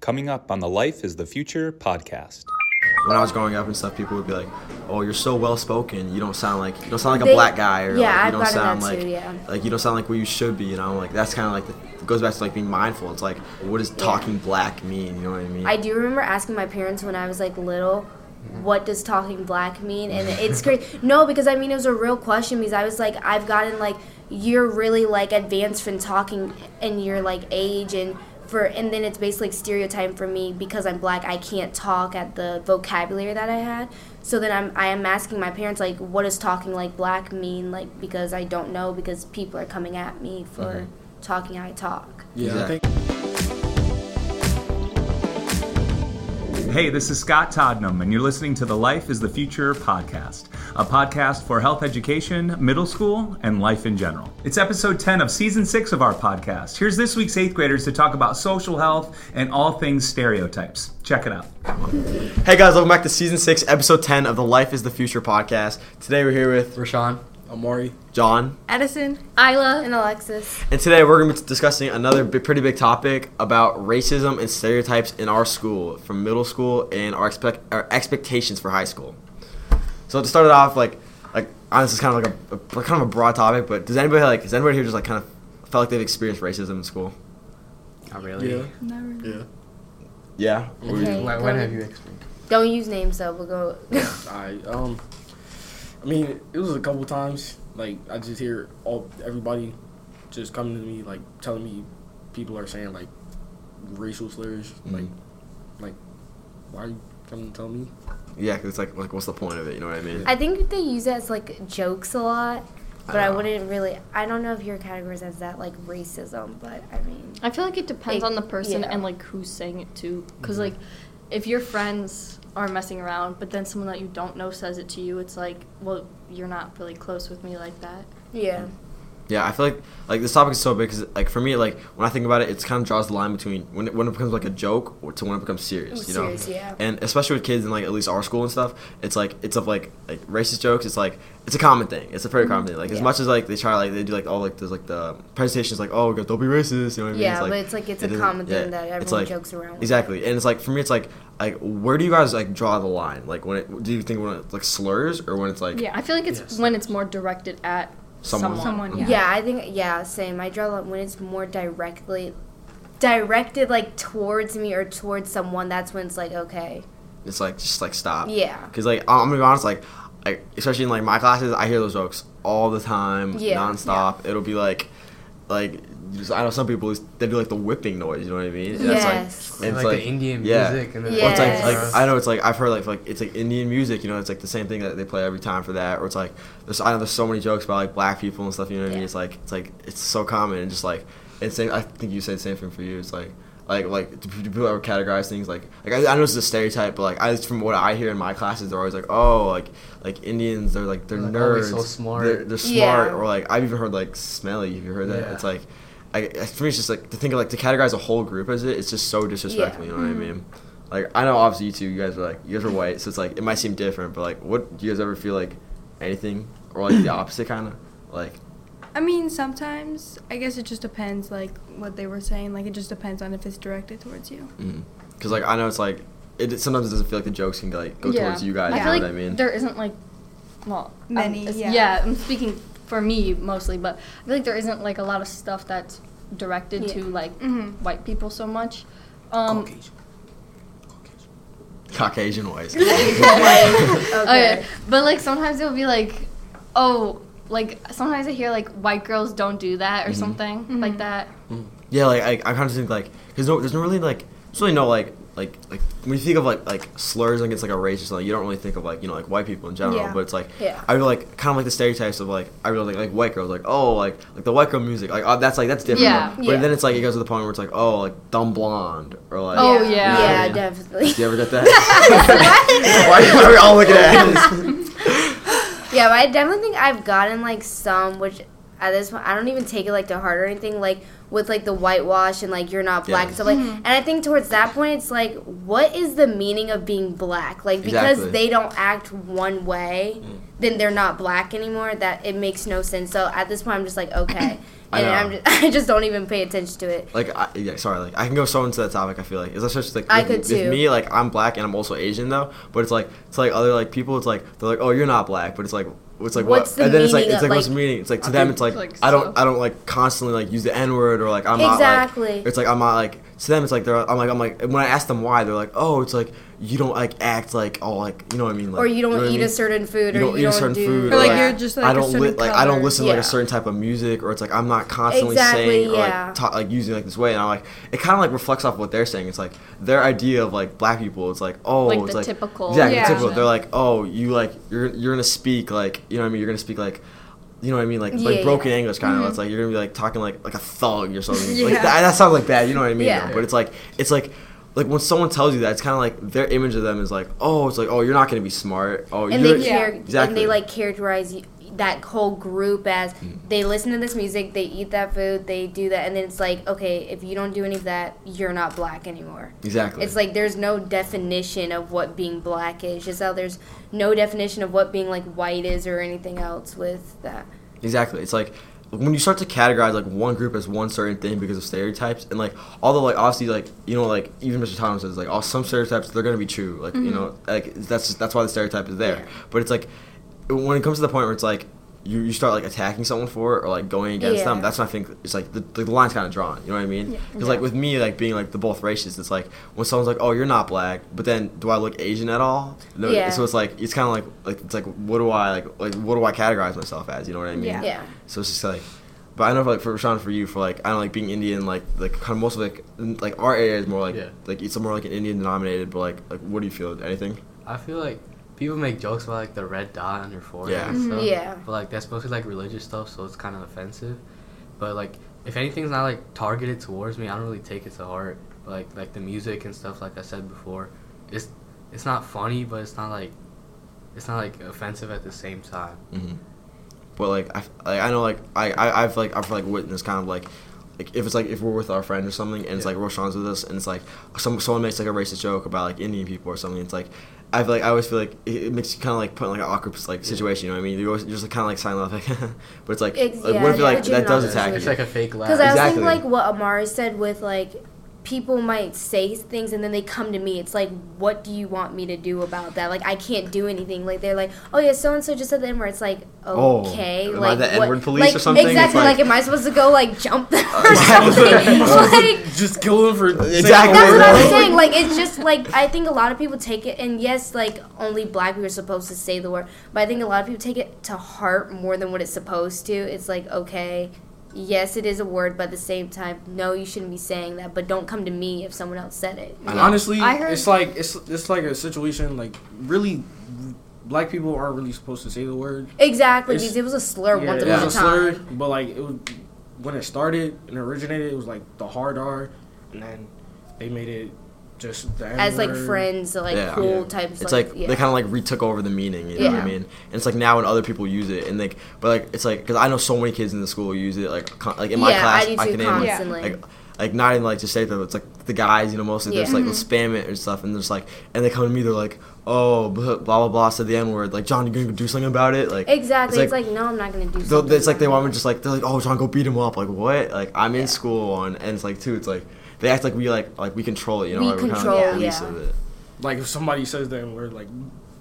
Coming up on the Life is the Future podcast. When I was growing up and stuff, people would be like, "Oh, you're so well spoken. You don't sound like a black guy, or yeah, like, you don't sound that like too, yeah. like you don't sound like what you should be." You know, like that's kind of like it goes back to like being mindful. It's like, what does talking black mean? You know what I mean? I do remember asking my parents when I was like little, what does talking black mean? And it's crazy. No, because I mean it was a real question because I was like, I've gotten like, you're really like advanced from talking in your like age and then it's basically like stereotyping for me because I'm black. I can't talk at the vocabulary that I had. So then I am asking my parents like, what does talking like black mean? Like because I don't know because people are coming at me for talking how I talk. Yeah, Exactly. I think. Hey, this is Scott Todnam, and you're listening to the Life is the Future podcast, a podcast for health education, middle school, and life in general. It's episode 10 of season 6 of our podcast. Here's this week's 8th graders to talk about social health and all things stereotypes. Check it out. Hey guys, welcome back to season 6, episode 10 of the Life is the Future podcast. Today we're here with Rashawn, Amari, John, Edison, Isla, and Alexis. and today we're going to be discussing another pretty big topic about racism and stereotypes in our school, from middle school, and our expectations for high school. So to start it off, like honestly, it's kind of like a broad topic, but has anybody here just like kind of felt like they've experienced racism in school? Not really. Yeah. Not really. Yeah. Yeah. Okay, When have you experienced? Don't use names though. We'll go. I mean, it was a couple times. Like, I just hear everybody just coming to me, like, telling me people are saying, like, racial slurs. Like, why are you coming to tell me? Yeah, because it's like, what's the point of it? You know what I mean? I think they use it as like jokes a lot, but I wouldn't really. I don't know if your categories as that like racism, but I mean. I feel like it depends on the person yeah. and like who's saying it too. Because like, if your friends are messing around, but then someone that you don't know says it to you, it's like, well, you're not really close with me like that. Yeah. Yeah, I feel like this topic is so big because like for me, like when I think about it, it kind of draws the line between when it becomes like a joke to when it becomes serious, you know. Serious, yeah. And especially with kids in like at least our school and stuff, it's like it's of like racist jokes. It's like it's a common thing. It's a very common thing. Like as much as like they try like they do like all like there's like the presentations like don't be racist. You know what I mean? Yeah, It's, like, but it's like it's a common thing that everyone like, jokes around with. Exactly, and it's like for me, it's like where do you guys like draw the line? Like do you think when it's like slurs or when it's like Yeah, I feel like it's when it's more directed at someone. Yeah, I think same. I draw like when it's more directed like towards me or towards someone. That's when it's like okay. it's like just like stop. Yeah. Because like I'm gonna be honest, like especially in like my classes, I hear those jokes all the time, nonstop. It'll be like I know some people they do like the whipping noise. You know what I mean? And Yes. It's like the Indian music. And Yes. Or it's like I know it's like I've heard like it's like Indian music. You know, it's like the same thing that they play every time for that. Or it's like I know there's so many jokes about like black people and stuff. You know what I mean? It's like it's so common and just like it's same. I think you say the same thing for you. It's like do people ever categorize things like I know it's a stereotype, but like from what I hear in my classes, they're always like like Indians, they're nerds, so smart. they're smart, Yeah. or like I've even heard like smelly. Have you heard that? Yeah. It's like for me, it's just like to think of like to categorize a whole group as it's just so disrespectful. You know what I mean? Like I know obviously you guys are white, so it's like it might seem different, but like what do you guys ever feel like anything or like the opposite kind of like? I mean, sometimes, I guess it just depends, like, what they were saying. Like, it just depends on if it's directed towards you. Because, like, I know it's, like, sometimes it doesn't feel like the jokes can, like, go towards you guys. I You feel know like what I mean? there isn't, like, well... Many, I'm speaking for me, mostly, but I feel like there isn't, like, a lot of stuff that's directed to, like, white people so much. Caucasian whites. Okay. But, like, sometimes it'll be, like, like, sometimes I hear, like, white girls don't do that or something like that. Yeah, like, I kind of think, like, because there's no really, like, there's really no, like, when you think of, like slurs against, like, a race or something, you don't really think of, like, you know, like, white people in general, but it's, like, I really, like, kind of like the stereotypes of, like, I really like white girls, like, oh, like the white girl music, like, that's different. Yeah. But then it's, like, it goes to the point where it's, like, oh, like, dumb blonde, or, like... Oh, yeah. Yeah, definitely. Do you ever get that? Why are we all looking at it? Yeah, but I definitely think I've gotten, like, some, which at this point, I don't even take it, like, to heart or anything. Like, with like the whitewash and like you're not black Yeah. and stuff like. And I think towards that point, it's like, what is the meaning of being black? Like because Exactly. they don't act one way, then they're not black anymore. That it makes no sense. So at this point, I'm just like, okay. I And know. I just don't even pay attention to it. Like, I can go so into that topic. I feel like it's just like I with, could with too. me, like I'm black and I'm also Asian though. But it's like other like people. It's like they're like, oh, you're not black, but it's like What's what? the And then it's like meaning of, what's the like- meaning? It's like to them, it's like, like, I so- don't like constantly like use the N word or like I'm Exactly. not like it's like I'm not like to them it's like I'm like when I ask them why they're like, oh, it's like you don't like act like all like you know what I mean like, Or you don't know what I eat mean? a certain food, You or don't you eat a don't certain do. food, Or, like, yeah. you're just, like, I a don't certain I don't color. listen to like Yeah. a certain type of music, or it's like I'm not constantly Exactly, saying or yeah. like using like this way, and I'm like it kind of like reflects off what they're saying. It's like their idea of like black people. It's like oh, Like it's the like typical exactly Yeah. typical. They're like oh, you like you're gonna speak like you know what I mean. You're gonna speak like. You know what I mean? Like Yeah, broken yeah. English kind of. It's like you're gonna be like talking like a thug or something. Yeah. Like that sounds like bad. You know what I mean? Yeah. Though? But it's like when someone tells you that, it's kind of like their image of them is like oh, it's like oh, you're not gonna be smart. Oh, And you're they and exactly. they like characterize that whole group as they listen to this music, they eat that food, they do that, and then it's like okay, if you don't do any of that, you're not black anymore. Exactly. It's like there's no definition of what being black is, just how there's no definition of what being like white is or anything else with that. Exactly. It's like when you start to categorize like one group as one certain thing because of stereotypes, and like although like obviously like you know like even Mr. Thomas says like oh some stereotypes they're gonna be true like you know like that's why the stereotype is there. Yeah. But it's like when it comes to the point where it's like you start like attacking someone for it or like going against them, Yeah. that's when I think it's like the line's kind of drawn. You know what I mean? Because like with me like being like the both races, it's like when someone's like oh you're not black, but then do I look Asian at all? No. Yeah. So it's like it's kind of like it's like what do I categorize myself as? You know what I mean? Yeah. Yeah. So it's just like, but I know for like for Rashawn, for you, for like I don't know, like being Indian, like kind of most of like our area is more like like it's more like an Indian denominated, but like what do you feel? Anything? I feel like people make jokes about like the red dot on your forehead Yeah. and stuff. Yeah. But like that's mostly like religious stuff, so it's kind of offensive. But like if anything's not like targeted towards me, I don't really take it to heart. But like the music and stuff, like I said before, it's not funny, but it's not like offensive at the same time. Mm-hmm. But like I know like I've witnessed kind of like if it's like if we're with our friend or something and it's like Roshan's with us and it's like someone makes like a racist joke about like Indian people or something, it's like I always feel like it makes you kind of like put in like an awkward like situation. You know what I mean? You're just like, kind of like silent like, but it's like what if yeah, like but you're that does not attack you? It's like a fake laugh. Because I Exactly. think like what Amari said with like people might say things and then they come to me. It's like, what do you want me to do about that? Like I can't do anything. Like they're like, oh yeah, so and so just said the N-word. It's like okay, am I like the what- N-word police like, or something? It's Exactly. like- Like, am I supposed to go like jump them or something? Like Just kill him for Exactly. saying that's the what I'm word. saying. Like it's just like I think a lot of people take it, and yes, like only black people are supposed to say the word, but I think a lot of people take it to heart more than what it's supposed to. It's like okay. Yes, it is a word, but at the same time, no, you shouldn't be saying that. But don't come to me if someone else said it. And honestly, I heard- it's like it's like a situation like really, black people aren't really supposed to say the word. Exactly, It's- because it was a slur Yeah, once it upon a was a slur, time. but like it was when it started and originated, it was like the hard R, and then they made it just the As like N-word. friends, like Yeah. cool Yeah. types. It's like yeah. they kind of like retook over the meaning, you know what I Yeah. mean? And it's like now when other people use it, and like, but like it's like because I know so many kids in the school use it, like in my Yeah, class, I do can too, name like, constantly. like not even like just say them. It's like the guys, you know, mostly Yeah. just like they'll spam it and stuff, and there's like, and they come to me, they're like, oh, blah blah blah, said the N word, like John, you gonna do something about it? Like Exactly. It's like, no, I'm not gonna do they'll- something. it's like they about want me it. just like they're like, oh, John, go beat him up. Like what? Like I'm in school and it's like too. It's like they act like we control it. You know, We like, we're control, kind of police yeah. of it. Like if somebody says the N-word, like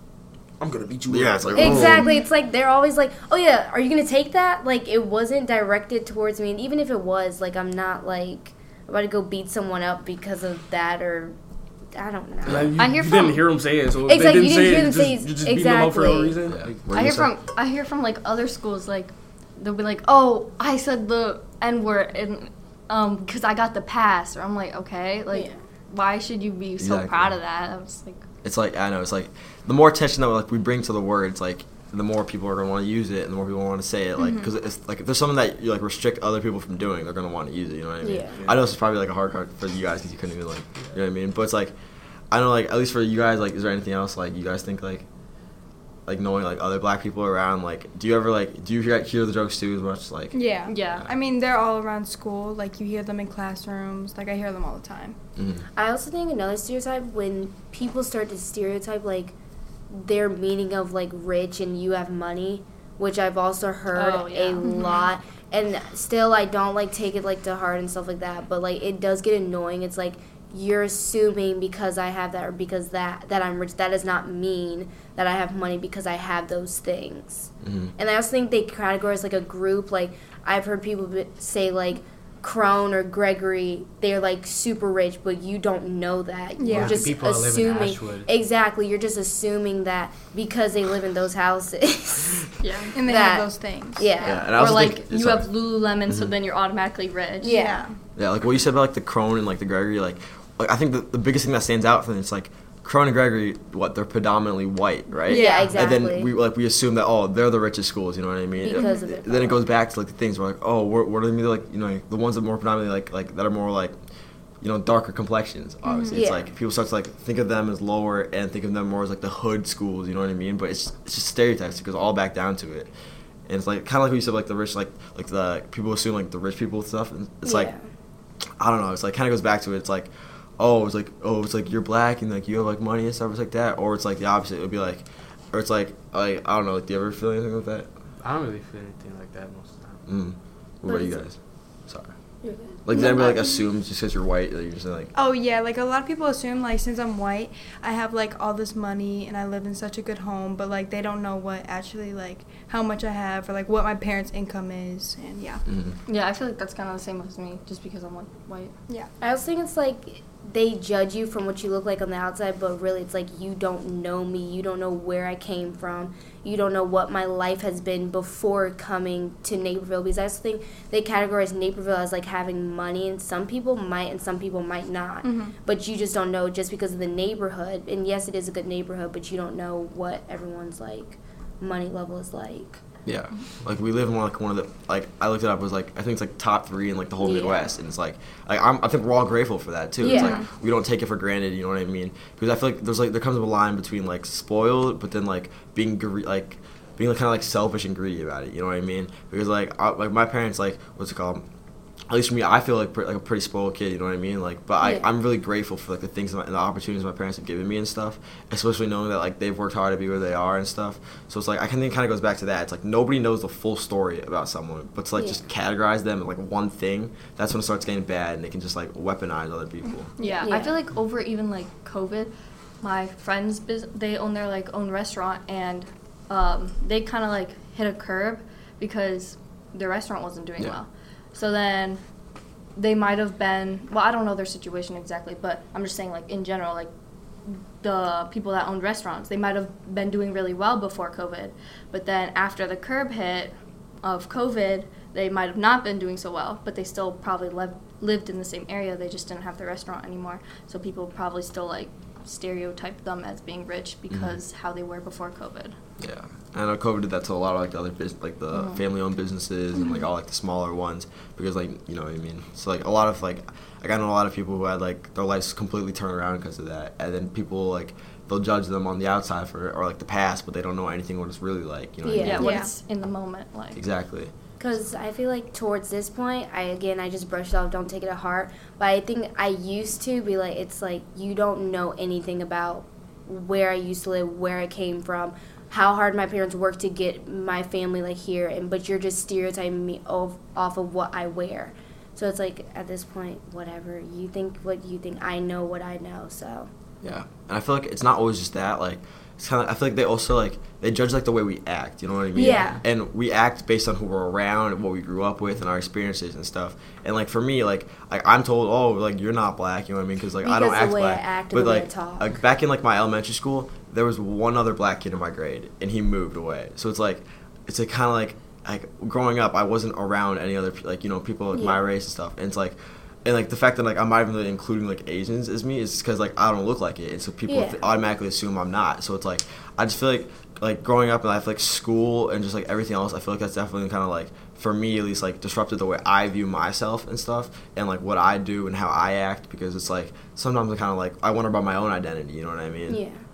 I'm gonna beat you. Yeah, up. it's like, Exactly. It's like they're always like, "Oh yeah, are you gonna take that?" Like it wasn't directed towards me, and even if it was, like I'm not like about to go beat someone up because of that, or I don't know. Like, I hear you from- didn't hear them say it, so if Exactly, they you didn't didn't hear say them it, say just, it. you just beat them up for no Exactly. reason. Yeah. Like, What I you hear say? from like other schools like they'll be like, oh, I said the N word and because I got the pass, or I'm like, okay, like Yeah. why should you be so Exactly. proud of that? I was like, It's like I know it's like the more attention that like we bring to the words, like the more people are gonna want to use it, and the more people want to say it. Like because it's like if there's something that you like restrict other people from doing, they're gonna want to use it. You know what I mean? Yeah. I know this is probably like a hard part for you guys because you couldn't even like you know what I mean. But it's like I know like at least for you guys, like is there anything else like you guys think like like knowing like other black people around, like do you hear the jokes too as much? Like Yeah. Yeah. I mean, they're all around school. Like, you hear them in classrooms. Like, I hear them all the time. I also think another stereotype, when people start to stereotype like their meaning of like rich and you have money, which I've also heard Oh, yeah. a lot, and still I don't like take it like to heart and stuff like that, but like it does get annoying. It's like you're assuming because I have that or because that I'm rich, that does not mean that I have money because I have those things. And I also think they categorize like a group. Like I've heard people say like Crone or Gregory, they're like super rich, but you don't know that. Yeah. You're just People that live in assuming. Ashwood. Exactly, you're just assuming that because they live in those houses. Yeah. And they That- have those things. Yeah. and I Or also like think, you sorry. have Lululemon, so then you're automatically rich. Yeah. Yeah, like what you said about like the Crone and like the Gregory, like I think the biggest thing that stands out for them is like Crone and Gregory, they're predominantly white, right? Yeah, exactly. And then we assume that they're the richest schools, you know what I mean? Because of their then it goes back to like the things where like what are they like, you know, the ones that more predominantly like that are more like, you know, darker complexions. Obviously, it's Yeah. like people start to like think of them as lower and think of them more as like the hood schools, you know what I mean? But it's just stereotypes. It goes all back down to it. And it's like kind of like what you said, like the rich, like the people assume like the rich people stuff. And it's like, I don't know. It's like kind of goes back to it. It's like, it's like you're black and like you have like money and stuff like that. Or it's like the opposite. It would be like, or it's like I don't know. Like, do you ever feel anything like that? I don't really feel anything like that most of the time. What about you guys? Sorry. You're good. Like, does anybody like assume just because you're white that you're just like? Oh, yeah. Like, a lot of people assume, like, since I'm white, I have, like, all this money and I live in such a good home. But, like, they don't know what actually, like, how much I have or, like, what my parents' income is. And, yeah. Yeah, I feel like that's kind of the same as me, just because I'm like white. Yeah. I also think it's like they judge you from what you look like on the outside, but really it's like you don't know me. You don't know where I came from. You don't know what my life has been before coming to Naperville. Because I also think they categorize Naperville as like having money, and some people might and some people might not. But you just don't know just because of the neighborhood. And yes, it is a good neighborhood, but you don't know what everyone's like money level is like. Yeah, like we live in like one of the like I looked it up, it was like I think it's like top 3 in like the whole Yeah. Midwest, and it's like I think we're all grateful for that too. It's Yeah. like we don't take it for granted, you know what I mean? Because I feel like there comes up a line between like spoiled, but then like being kind of like selfish and greedy about it, you know what I mean? Because like my parents, like what's it called? At least for me, I feel like a pretty spoiled kid, you know what I mean? Like, but Yeah. I'm really grateful for like the things and the opportunities my parents have given me and stuff. Especially knowing that like they've worked hard to be where they are and stuff. So it's like I think it kind of goes back to that. It's like nobody knows the full story about someone, but to like just categorize them in like one thing, that's when it starts getting bad, and they can just like weaponize other people. Yeah, Yeah. I feel like over even like COVID, my friends they own their like own restaurant, and they kind of like hit a curb because their restaurant wasn't doing Yeah. well. So then they might have been, well, I don't know their situation exactly, but I'm just saying like in general, like the people that owned restaurants, they might have been doing really well before COVID, but then after the curb hit of COVID, they might have not been doing so well, but they still probably lived in the same area. They just didn't have their restaurant anymore. So people probably still like stereotype them as being rich because how they were before COVID. Yeah, I know COVID did that to a lot of like the other like the family-owned businesses and like all like the smaller ones, because like you know what I mean. So like a lot of like I know a lot of people who had like their lives completely turned around because of that, and then people like they'll judge them on the outside for or like the past, but they don't know anything what it's really like. You know what I Yeah. mean? What Yeah. it's in the moment like. Exactly. Because I feel like towards this point, I just brushed it off, don't take it to heart. But I think I used to be like, it's like you don't know anything about where I used to live, where I came from, how hard my parents worked to get my family like here, but you're just stereotyping me off of what I wear. So it's like at this point, whatever you think, what you think, I know what I know. So Yeah, and I feel like it's not always just that. Like, it's kind of. I feel like they also like they judge like the way we act. You know what I mean? Yeah. And we act based on who we're around and what we grew up with and our experiences and stuff. And like for me, like I'm told, oh, like you're not black. You know what I mean? Because like I don't Because the act way I black. act and but the way I like, talk. back in like my elementary school, there was one other black kid in my grade, and he moved away. So it's like kind of like growing up, I wasn't around any other like people like my Yeah. race and stuff. And it's like. And, like, the fact that, like, I'm not even really including, like, Asians as me is because, like, I don't look like it. And so people Yeah. automatically assume I'm not. So it's, like, I just feel like growing up and I feel like school and just, like, everything else, I feel like that's definitely kind of, like, for me at least, like, disrupted the way I view myself and stuff and, like, what I do and how I act because it's, like, sometimes I kind of, like, I wonder about my own identity. You know what I mean? yeah.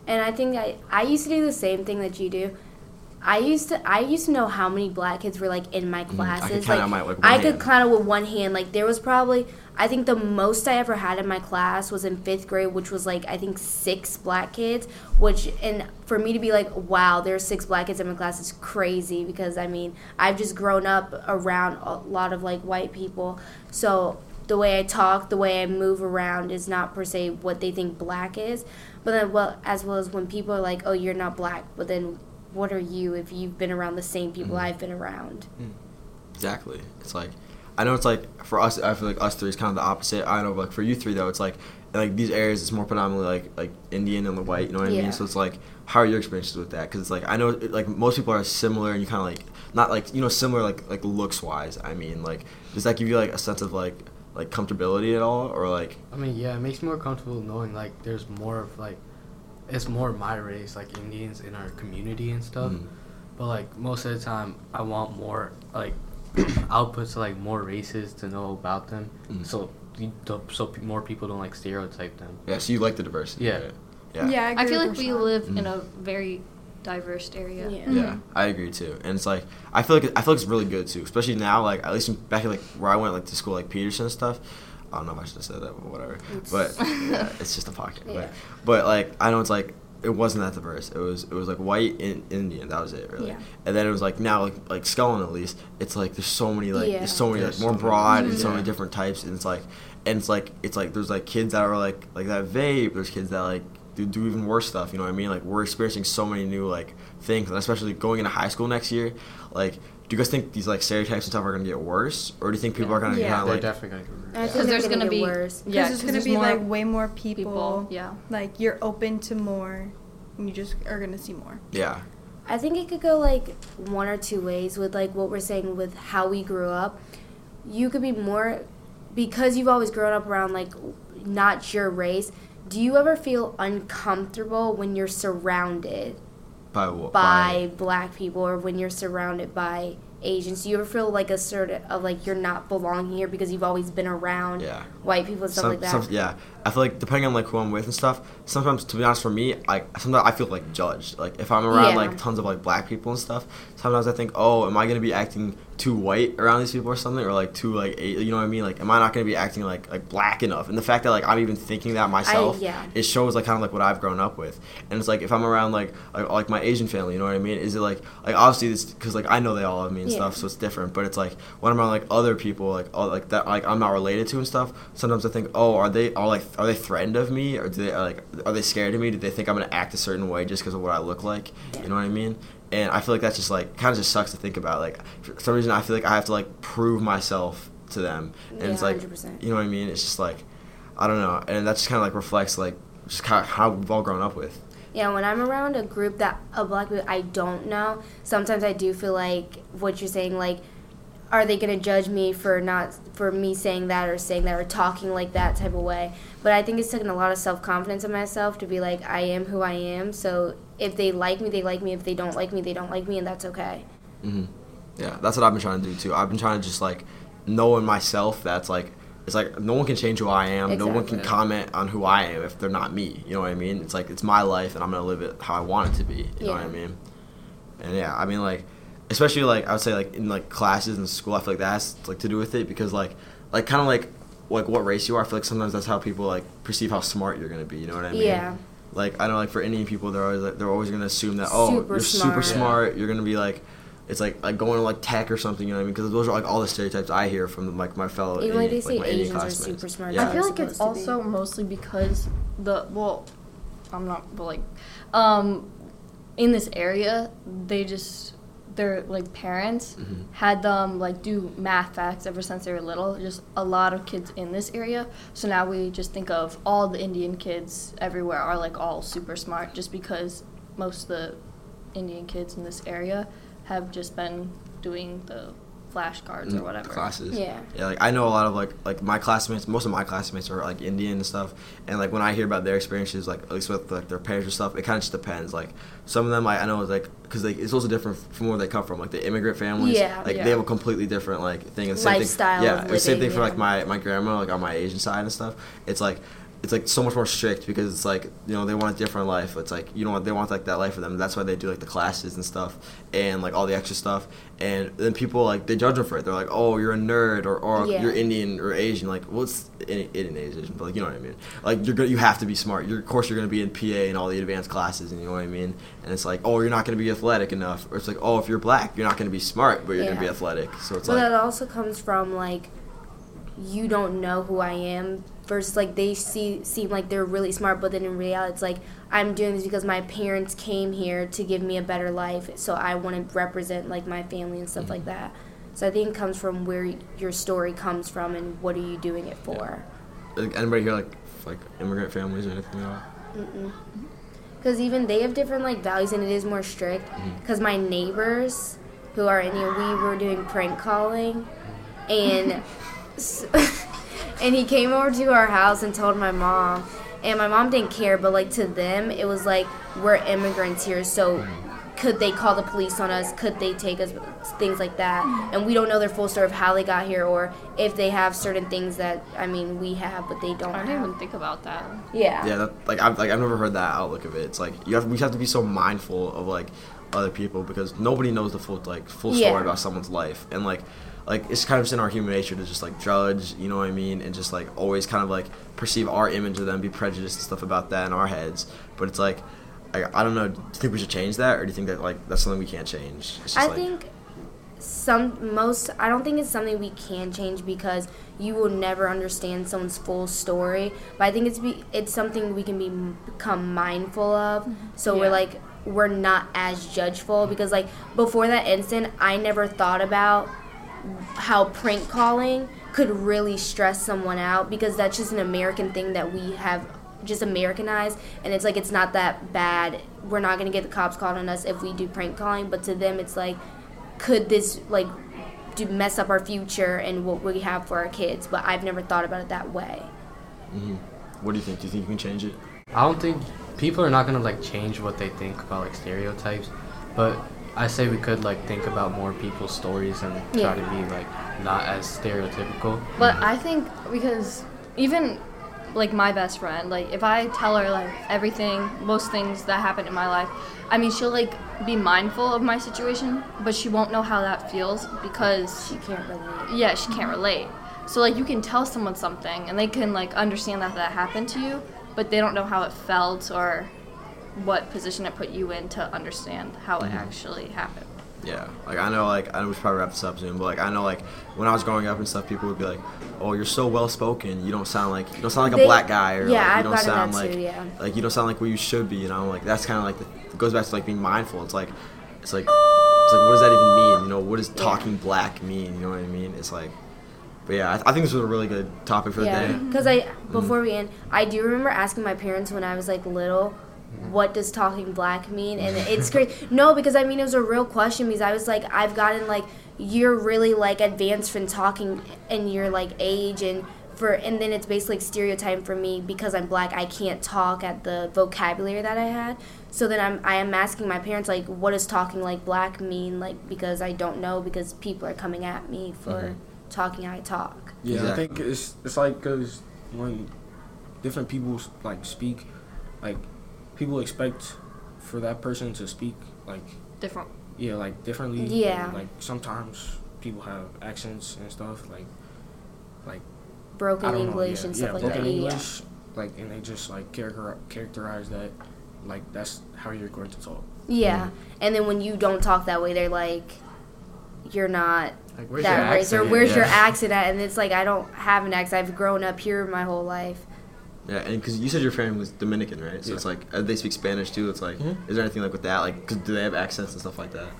And I think I used to do the same thing that you do. I used to know how many black kids were like in my classes. I could count it with one hand. Like there was probably, I think the most I ever had in my class was in 5th grade, which was like I think 6 black kids. And for me to be like, wow, there's 6 black kids in my class is crazy, because I mean I've just grown up around a lot of like white people. So the way I talk, the way I move around is not per se what they think black is. But then as well as when people are like, oh, you're not black, but then what are you if you've been around the same people I've been around? Exactly. It's like, I know it's like, for us, I feel like us 3 is kind of the opposite. I know, like, for you 3, though, it's like these areas, it's more predominantly, like Indian and the white, you know what I mean? So it's like, how are your experiences with that? Because it's like, I know, like, most people are similar, and you kind of, like, not, like, you know, similar, like looks-wise. I mean, like, does that give you, like, a sense of, like comfortability at all? Or, like... I mean, yeah, it makes me more comfortable knowing, like, there's more of, like, it's more my race, like Indians in our community and stuff. But like most of the time, I want more like outputs to like more races to know about them, so more people don't like stereotype them. Yeah, so you like the diversity. Yeah. Right? Yeah, I feel like we live in a very diverse area. Yeah, I agree too. And it's like I feel like it's really good too, especially now. Like at least back at like where I went like to school, like Peterson and stuff. I don't know if I should have said that, but whatever. But yeah, it's just a pocket. But like I know it's like it wasn't that diverse. It was like white and Indian. That was it, really. Yeah. And then it was like now like Scullin at least. It's like there's so many like like more broad and so many different types. And it's like there's like kids that are like that vape. There's kids that like do even worse stuff. You know what I mean? Like we're experiencing so many new like things, and especially going into high school next year. Like, do you guys think these like stereotypes and stuff are gonna get worse, or do you think people are gonna kind of like? They're definitely gonna get worse. Because there's gonna be worse. Yeah, because there's gonna be like way more people. Yeah. Like you're open to more, and you just are gonna see more. Yeah. I think it could go like one or two ways with like what we're saying with how we grew up. You could be more, because you've always grown up around like not your race. Do you ever feel uncomfortable when you're surrounded by black people, or when you're surrounded by Asians? Do you ever feel like a sort of like you're not belonging here because you've always been around white people and stuff like that? Yeah, I feel like depending on like who I'm with and stuff, sometimes, to be honest, for me, sometimes I feel like judged. Like if I'm around like tons of like black people and stuff, sometimes I think, oh, am I gonna be acting too white around these people or something, or like too like, you know what I mean? Like, am I not gonna be acting like black enough? And the fact that like I'm even thinking that myself, it shows like kind of like what I've grown up with. And it's like if I'm around like my Asian family, you know what I mean? Is it like obviously this, because like I know they all love me and stuff, so it's different. But it's like when I'm around like other people like all like that like I'm not related to and stuff, sometimes I think, oh, are they threatened of me, or are they scared of me? Do they think I'm gonna act a certain way just because of what I look like? You know what I mean? And I feel like that's just like kind of just sucks to think about. Like for some reason I feel like I have to like prove myself to them, and it's like 100%. You know what I mean? It's just like I don't know, and that just kind of like reflects like just kind of how we've all grown up with. Yeah, when I'm around a group of black people I don't know, sometimes I do feel like what you're saying, like, are they going to judge me for me saying that or talking like that type of way? But I think it's taken a lot of self-confidence in myself to be like, I am who I am, so if they like me, they like me. If they don't like me, they don't like me, and that's okay. Mm-hmm. Yeah, that's what I've been trying to do, too. I've been trying to just, like, know in myself that's, like, it's like no one can change who I am. Exactly. No one can comment on who I am if they're not me. You know what I mean? It's like it's my life, and I'm going to live it how I want it to be. You know what I mean? And, yeah, I mean, like, especially, like, I would say, like, in, like, classes in school, I feel like that has, like, to do with it, because, like kind of, like what race you are, I feel like sometimes that's how people, like, perceive how smart you're going to be, you know what I mean? Yeah. Like, I know, like, for Indian people, they're always going to assume that, you're super smart, you're going to be, like, it's, like going to, like, tech or something, you know what I mean? Because those are, like, all the stereotypes I hear from, like, my fellow Even Indian, they say like, Asians Indian are super smart. Yeah. I feel like it's also mostly because in this area, their like parents had them like do math facts ever since they were little. Just a lot of kids in this area. So now we just think of all the Indian kids everywhere are like all super smart, just because most of the Indian kids in this area have just been doing the flashcards or whatever classes. Yeah, like I know a lot of like my classmates. Most of my classmates are like Indian and stuff, and like when I hear about their experiences, like at least with like their parents and stuff, it kind of just depends. Like some of them I know is like because like it's also different from where they come from. Like the immigrant families, they have a completely different like thing. And same lifestyle. Thing, it was same thing for like my grandma, like on my Asian side and stuff. It's like it's like so much more strict because it's like, you know, they want a different life. It's like, you know, they want like that life for them. That's why they do like the classes and stuff and like all the extra stuff. And then people like, they judge them for it. They're like, oh, you're a nerd or you're Indian or Asian. Like, what's Indian Asian? But like, you know what I mean? Like, you have to be smart. Of course, you're gonna be in PA and all the advanced classes, and you know what I mean. And it's like, oh, you're not gonna be athletic enough. Or it's like, oh, if you're black, you're not gonna be smart, but you're gonna be athletic. So it's well, like. that also comes from like, you don't know who I am. Versus like they seem like they're really smart, but then in reality it's like I'm doing this because my parents came here to give me a better life, so I want to represent like my family and stuff like that. So I think it comes from where your story comes from and what are you doing it for. Like, anybody here like immigrant families or anything like that? Because even they have different like values and it is more strict. Because my neighbors who are in here, we were doing prank calling, and. And he came over to our house and told my mom, and my mom didn't care, but like to them it was like, we're immigrants here, so could they call the police on us, could they take us, things like that. And we don't know their full story of how they got here or if they have certain things that we have but they don't I have. didn't even think about that. Yeah, I've never heard that outlook of it. It's like we have to be so mindful of like other people because nobody knows the full story about someone's life. And like it's kind of just in our human nature to just like judge, you know what I mean, and just like always kind of like perceive our image of them, be prejudiced and stuff about that in our heads. But it's like I don't know, do you think we should change that, or do you think that like that's something we can't change? It's just I think I don't think it's something we can change because you will never understand someone's full story. But I think it's something we can become mindful of. So we're not as judgeful because like before that instant, I never thought about how prank calling could really stress someone out because that's just an American thing that we have just Americanized, and it's like it's not that bad. We're not gonna get the cops called on us if we do prank calling, but to them it's like, could this like mess up our future and what we have for our kids? But I've never thought about it that way. What do you think? Do you think you can change it? I don't think people are not gonna like change what they think about like stereotypes, but I say we could like think about more people's stories and try to be like not as stereotypical. But I think because even like my best friend, like if I tell her like everything, most things that happen in my life, she'll like be mindful of my situation, but she won't know how that feels because She can't relate. yeah, she can't relate. So like you can tell someone something and they can like understand that happened to you, but they don't know how it felt or what position it put you in to understand how it actually happened. Yeah, like I know we should probably wrap this up soon, but like I know like when I was growing up and stuff, people would be like, "Oh, you're so well spoken. You don't sound like a black guy," or Yeah, like, I've you don't gotten sound that like too, yeah. like you don't sound like what you should be. You know, like that's kind of like it goes back to like being mindful. It's like what does that even mean? You know, what does talking black mean? You know what I mean? It's like, but yeah, I think this was a really good topic for the day. Because before we end, I do remember asking my parents when I was like little, what does talking black mean? And it's crazy. No, because it was a real question because I was like, I've gotten like, you're really like advanced from talking in your like age and then it's basically like stereotyping for me because I'm black, I can't talk at the vocabulary that I had. So then I am asking my parents like, what does talking like black mean? Like, because I don't know because people are coming at me for talking how I talk. Yeah, Exactly. I think it's like because when different people like speak, like people expect for that person to speak like Different. Yeah, like differently. Yeah. And, like sometimes people have accents and stuff like Broken I don't English know, and stuff like broken that. English, like, and they just like characterize that like that's how you're going to talk. Yeah, and then when you don't talk that way, they're like, you're not Like, where's that your race, or accent? where's your accent at? And it's like, I don't have an accent. I've grown up here my whole life. Yeah, and because you said your family was Dominican, right? So it's like they speak Spanish too. It's like, is there anything like with that? Like, do they have accents and stuff like that?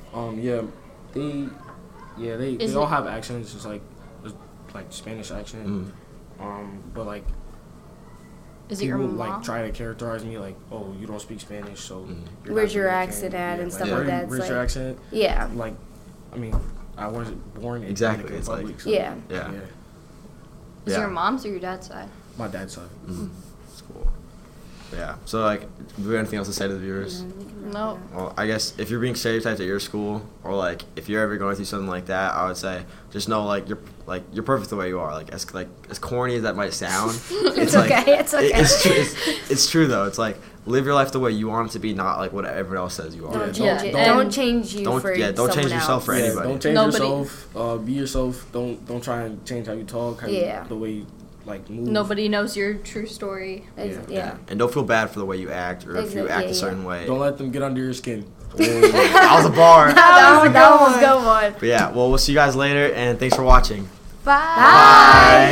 They all have accents. It's like Spanish accent. But like Is it your people mom? like try to characterize me like, oh, you don't speak Spanish, so you're Where's not your Dominican. accent at and stuff like that. It's Where's your like- accent? Yeah. Like, I mean, I wasn't born in Exactly, Dominican it's like- Republic, so Yeah. Yeah. Is Yeah. your mom's or your dad's side? My dad's side. It's cool. Yeah. So, like, do you have anything else to say to the viewers? No. Well, I guess if you're being stereotyped at your school, or like if you're ever going through something like that, I would say just know you're perfect the way you are. As corny as that might sound, It's okay. It's okay. It's true though. It's like live your life the way you want it to be, not like what everyone else says you are. Don't change it. Don't change you for don't change yourself for anybody. Don't change yourself. Be yourself. Don't try and change how you talk. The way you, move. Nobody knows your true story. Yeah. And don't feel bad for the way you act or if you act a certain way. Don't let them get under your skin. That was a bar. that was a good one. But yeah, well, we'll see you guys later, and thanks for watching. Bye.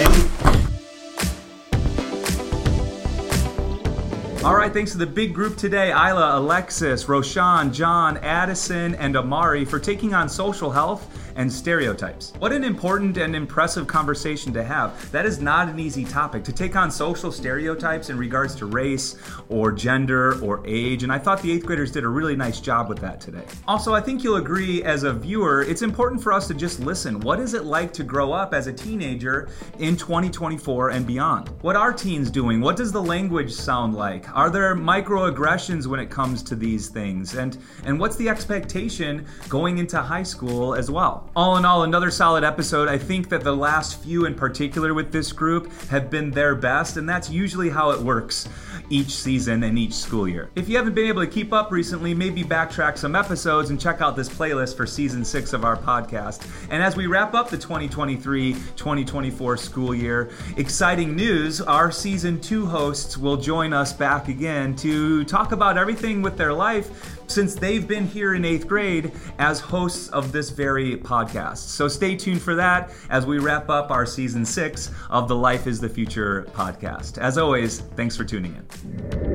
All right, thanks to the big group today, Isla, Alexis, Roshan, John, Addison, and Amari for taking on social health and stereotypes. What an important and impressive conversation to have. That is not an easy topic, to take on social stereotypes in regards to race or gender or age, and I thought the 8th graders did a really nice job with that today. Also, I think you'll agree as a viewer, it's important for us to just listen. What is it like to grow up as a teenager in 2024 and beyond? What are teens doing? What does the language sound like? Are there microaggressions when it comes to these things? And what's the expectation going into high school as well? All in all, another solid episode. I think that the last few in particular with this group have been their best, and that's usually how it works each season and each school year. If you haven't been able to keep up recently, maybe backtrack some episodes and check out this playlist for season 6 of our podcast. And as we wrap up the 2023-2024 school year, exciting news, our season 2 hosts will join us back again to talk about everything with their life since they've been here in 8th grade as hosts of this very podcast. So stay tuned for that as we wrap up our season 6 of the Life is the Future podcast. As always, thanks for tuning in.